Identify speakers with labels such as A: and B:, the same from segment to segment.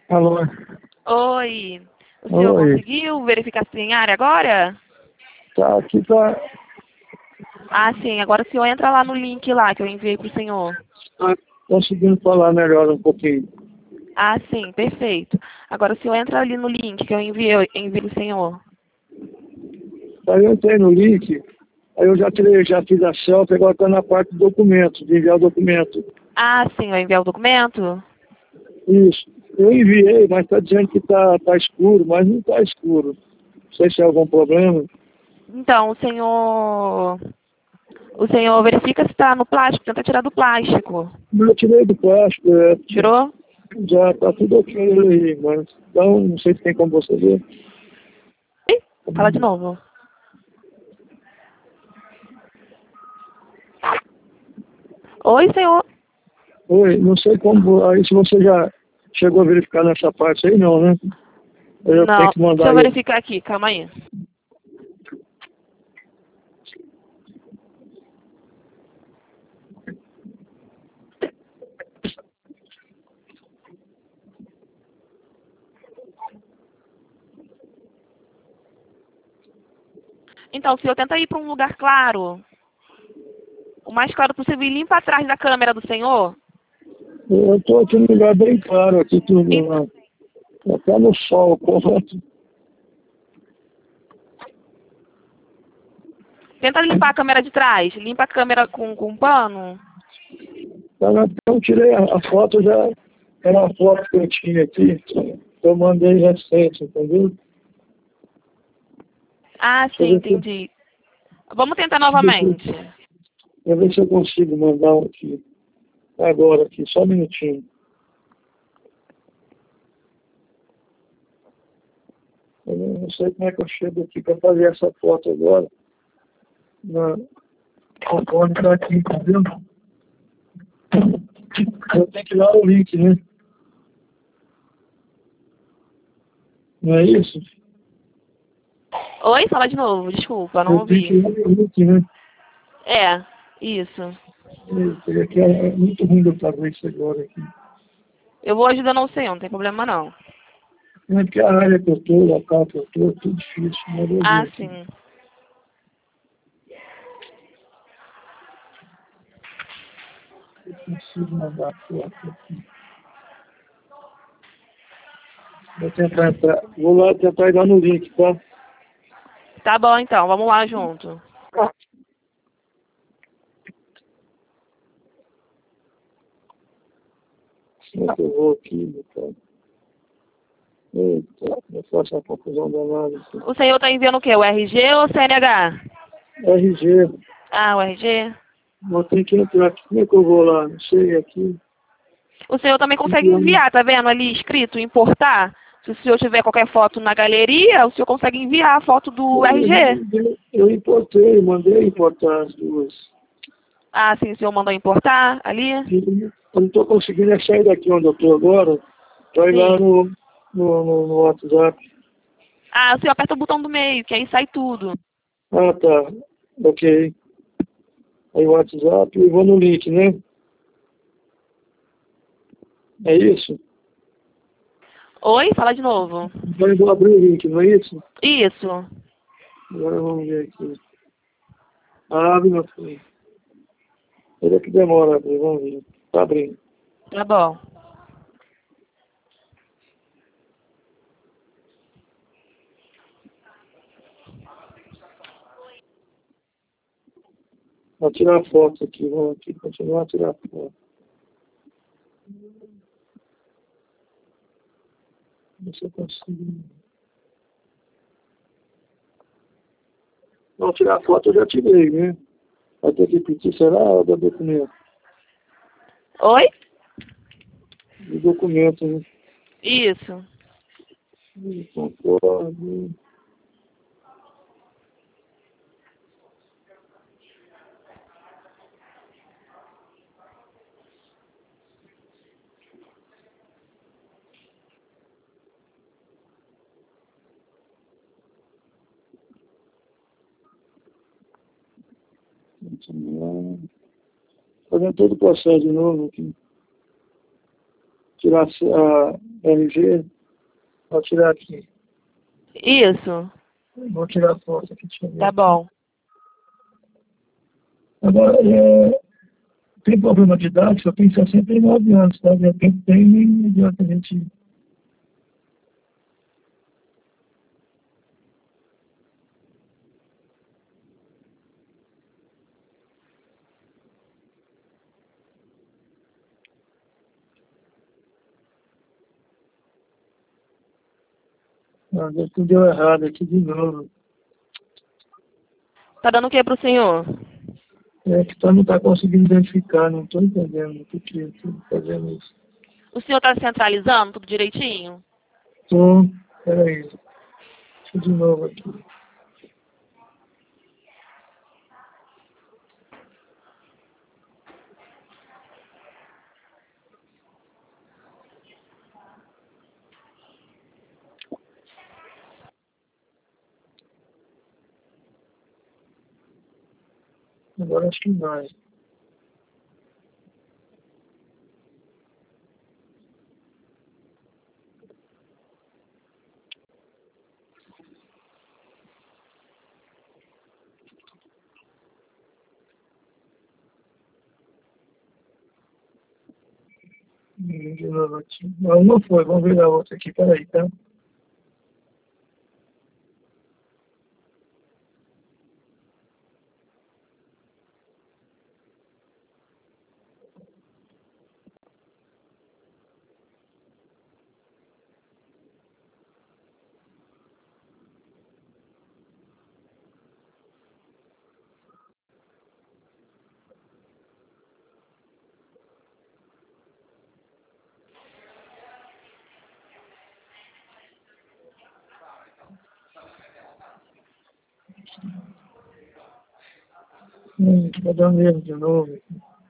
A: Alô?
B: Oi. O senhor
A: Oi.
B: conseguiu verificar se tem área agora?
A: Tá, aqui tá,
B: Ah, sim. Agora o senhor entra lá no link lá que eu enviei pro senhor.
A: tá conseguindo falar melhor um pouquinho.
B: Ah, sim. Perfeito. Agora o senhor entra ali no link que eu enviei pro senhor.
A: Aí eu entrei no link, aí eu já fiz a selfie, agora tá na parte do documento, de enviar o documento.
B: Ah, sim. Vai enviar o documento?
A: Isso. Eu enviei, mas tá dizendo que tá escuro, mas não tá escuro. Não sei se é algum problema.
B: Então, o senhor verifica se está no plástico, tenta tirar do plástico.
A: Mas eu tirei do plástico,
B: Tirou?
A: já tá tudo ok aí, mas então não sei se tem como você ver.
B: Ih, fala de novo. Oi, senhor.
A: Oi, não sei como, aí se você já chegou a verificar nessa parte aí, não, né? Eu tenho
B: Não,
A: que
B: deixa
A: mandar
B: eu
A: aí.
B: verificar aqui, calma aí. Então, o senhor tenta ir para um lugar claro, o mais claro possível, e limpa atrás da câmera do senhor.
A: Eu estou aqui num lugar bem claro, aqui tudo,
B: Ent-
A: né? Até no sol, correto.
B: Tenta limpar a câmera de trás. Limpa a câmera com um pano.
A: Então eu tirei a foto, já era uma foto que eu tinha aqui, que eu mandei recente, entendeu?
B: Ah,
A: Deixa eu
B: sim,
A: ver se,
B: entendi. Vamos tentar
A: deixa eu
B: novamente.
A: ver se eu consigo mandar um aqui. Agora aqui, só um minutinho. Eu não sei como é que eu chego aqui para fazer essa foto agora. Na, o fone está aqui, entendeu? Eu tenho que dar o link, né? Não é isso?
B: Oi, fala de novo, desculpa, não
A: Eu tenho
B: ouvi.
A: que dar o link, né?
B: É, isso.
A: Eita, aqui é muito ruim de eu fazer isso agora aqui.
B: Eu vou ajudando o senhor, não tem problema não.
A: É porque a área que eu estou, o local que eu estou, é tudo difícil, mas eu
B: Ah,
A: ver aqui.
B: sim.
A: Eu consigo mandar a foto aqui. Vou tentar entrar. Vou lá tentar ir lá no link, tá?
B: Tá bom então, vamos lá junto.
A: Como é que eu vou aqui, meu cara? Eita, eu faço uma confusão danada aqui.
B: O senhor tá enviando o quê? O RG ou o CNH?
A: RG,
B: Ah, o RG.
A: vou ter que entrar aqui. Como é que eu vou lá? Não sei, aqui.
B: O senhor também consegue
A: Enviando.
B: enviar, tá vendo ali escrito importar? Se o senhor tiver qualquer foto na galeria, o senhor consegue enviar a foto do RG.
A: Eu importei, mandei importar as duas.
B: Ah, sim, o senhor mandou importar ali?
A: Eu não estou conseguindo sair daqui onde eu estou agora para ir lá
B: Sim.
A: no WhatsApp.
B: Ah, o senhor aperta o botão do meio, que aí sai tudo.
A: Ah, tá. Ok. Aí o WhatsApp e vou no link, né? É isso?
B: Oi? Fala de novo.
A: Então eu vou abrir o link, não é isso?
B: Isso.
A: Agora vamos ver aqui. Abre, meu filho. Ele é que demora a abrir, vamos ver. Tá abrindo.
B: Tá bom.
A: Vou tirar a foto aqui, vamos aqui continuar a tirar a foto. Ver se eu consigo. Não, tirar a foto eu já tirei, né? Vai ter que pedir, será? Ou do documento?
B: Oi?
A: Do documento, né?
B: Isso.
A: Concordo. Continuar. Fazendo todo o processo de novo aqui. Tirar a RG. Vou tirar aqui.
B: Isso.
A: Vou tirar a foto aqui. Deixa eu ver
B: Tá
A: aqui.
B: bom.
A: Agora, tem problema de idade, eu tenho 69 anos, tá? De repente tem, nem adianta a gente. Tudo deu errado aqui de novo.
B: Tá dando o que pro senhor?
A: É que não está conseguindo identificar, não estou entendendo por que eu estou fazendo isso.
B: O senhor tá centralizando tudo direitinho?
A: Estou, peraí, deixa eu de novo aqui. Agora acho que vai. De novo aqui. Não, não foi, vamos ver a outra aqui, peraí, tá? Vai dar mesmo de novo.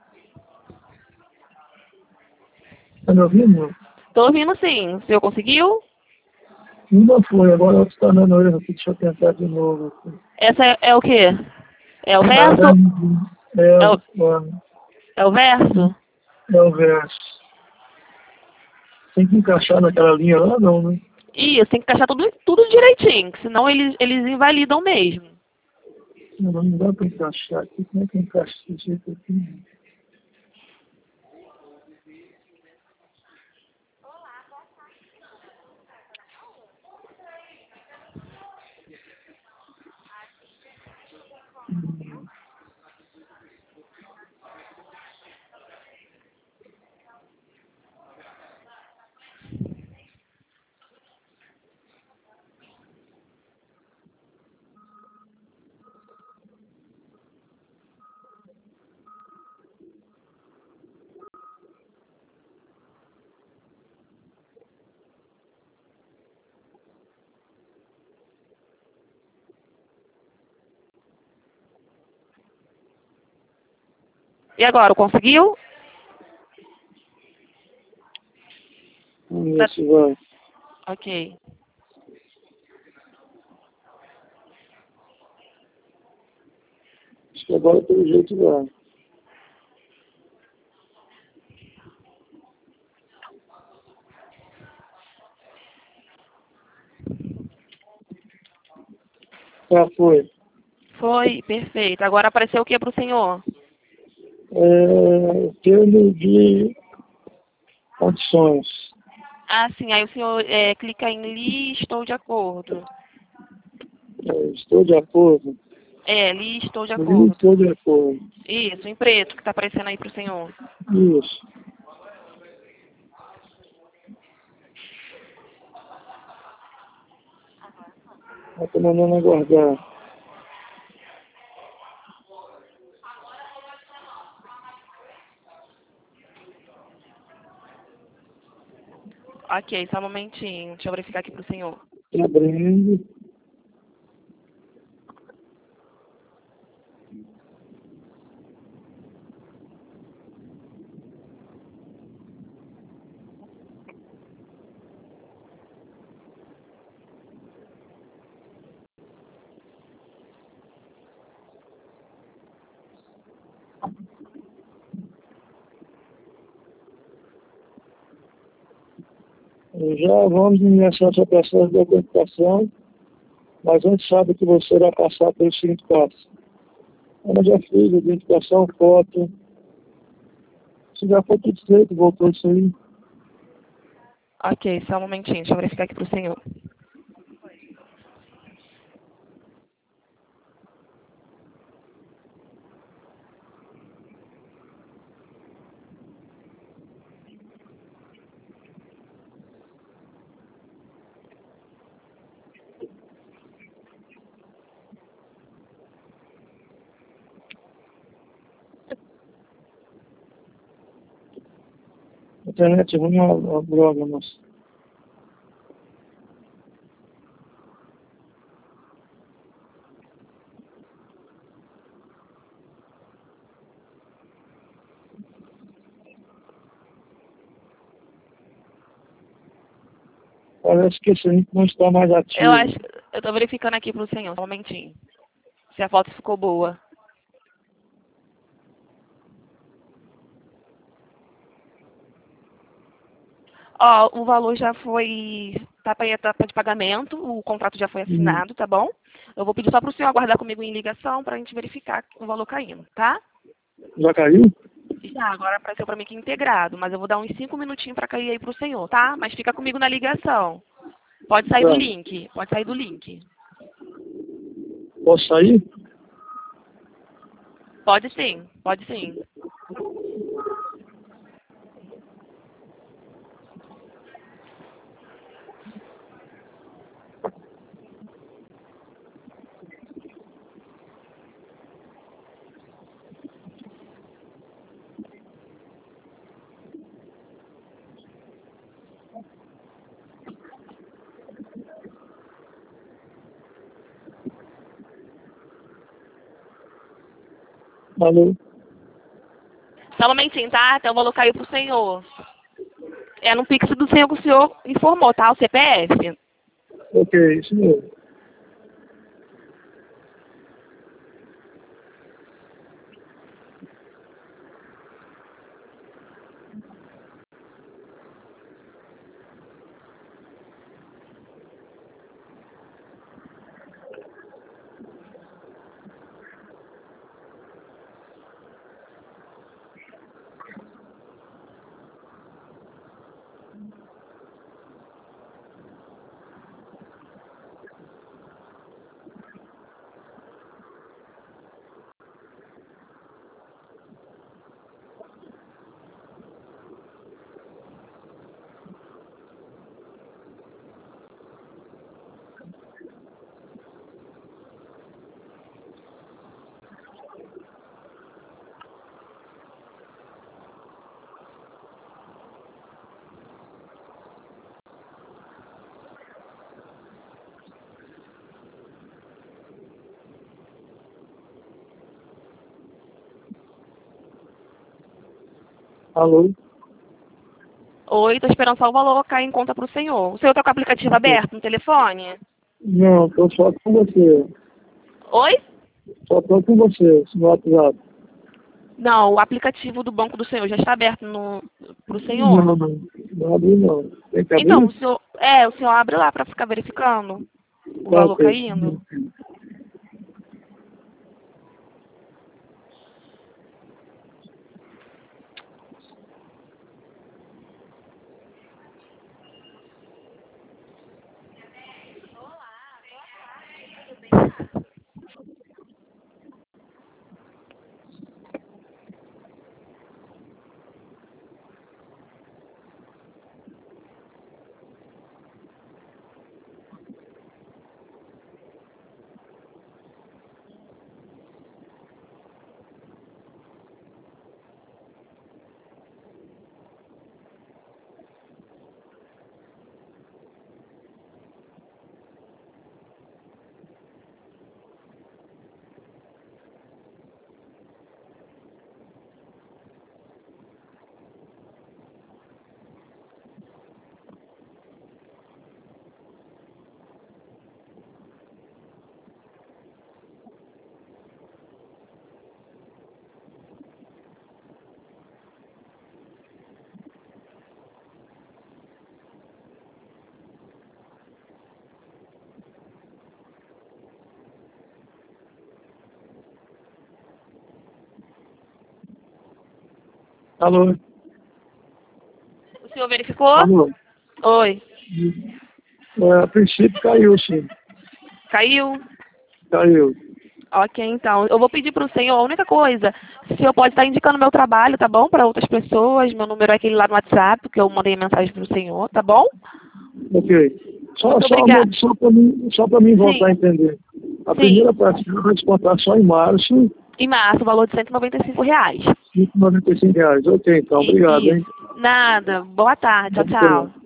A: Tá me ouvindo?
B: Tô ouvindo sim. O senhor conseguiu?
A: Uma foi, agora a outra está dando erro aqui, deixa eu tentar de novo. Aqui.
B: Essa é o quê? É o
A: Tá
B: verso?
A: dando,
B: É o, é o verso?
A: é o verso. Tem que encaixar naquela linha lá, não, né?
B: Isso, tem que encaixar tudo direitinho, que senão eles invalidam mesmo.
A: Não dá para encaixar aqui. Como é que encaixa esse jeito aqui?
B: E agora, conseguiu?
A: Vamos ver se vai.
B: Ok.
A: Acho que agora pelo jeito vai. Já foi.
B: Foi, perfeito. Agora apareceu o que pro senhor?
A: Termo de condições.
B: Ah, sim. Aí o senhor clica em li, estou de acordo.
A: Estou de acordo.
B: Li, estou de
A: Li,
B: acordo.
A: estou de acordo.
B: Isso, em preto que tá aparecendo aí pro senhor.
A: Isso. Estou mandando aguardar.
B: Ok, só um momentinho. Deixa eu verificar aqui pro senhor.
A: Está abrindo. Já vamos iniciar seu processo de identificação, mas a gente sabe que você vai passar pelos seguintes passos. Ela já fez a identificação, foto. Se já foi tudo feito, voltou isso aí.
B: Ok, só um momentinho, deixa eu verificar aqui para o senhor.
A: A internet é uma droga, mas... Parece que esse link não está mais ativo.
B: Eu tô verificando aqui para o senhor, só um momentinho. Se a foto ficou boa. Ó, o valor já foi, tá para a etapa de pagamento, o contrato já foi assinado, tá bom? Eu vou pedir só para o senhor aguardar comigo em ligação para a gente verificar o valor caindo, tá?
A: Já caiu?
B: Já, agora apareceu para mim que integrado, mas eu vou dar uns 5 minutinhos para cair aí para o senhor, tá? Mas fica comigo na ligação. Pode sair do
A: Tá.
B: link, pode sair do link.
A: Posso sair?
B: Pode sim, pode sim.
A: Alô?
B: Só um momentinho, tá? Até o valor caiu pro senhor. É no Pix do senhor que o senhor informou, tá? O CPF.
A: Ok, isso mesmo. Alô?
B: Oi, tô esperando só o valor cair em conta pro senhor. O senhor tá com o aplicativo aberto no telefone?
A: Não, estou só com você.
B: Oi?
A: Só estou com você, no WhatsApp.
B: Não, o aplicativo do banco do senhor já está aberto pro senhor.
A: Não, não. Não abri não. Tem que
B: Então,
A: abrir?
B: o senhor abre lá para ficar verificando o
A: Tá,
B: valor
A: ok.
B: caindo.
A: Alô?
B: O senhor verificou?
A: Alô?
B: Oi.
A: A princípio caiu, sim.
B: Caiu?
A: Caiu.
B: Ok, então. Eu vou pedir para o senhor, a única coisa, se o senhor pode estar indicando meu trabalho, tá bom? Para outras pessoas. Meu número é aquele lá no WhatsApp, que eu mandei mensagem para o senhor, tá bom?
A: Ok.
B: Muito obrigada.
A: Só para mim
B: Sim,
A: voltar a entender. A
B: sim.
A: primeira parcela vai descontar só em março,
B: Em março, o valor de R$ 195.
A: R$ 195. Ok, então, obrigado, hein?
B: Isso. Nada. Boa tarde. Tchau,
A: Obrigado.
B: tchau.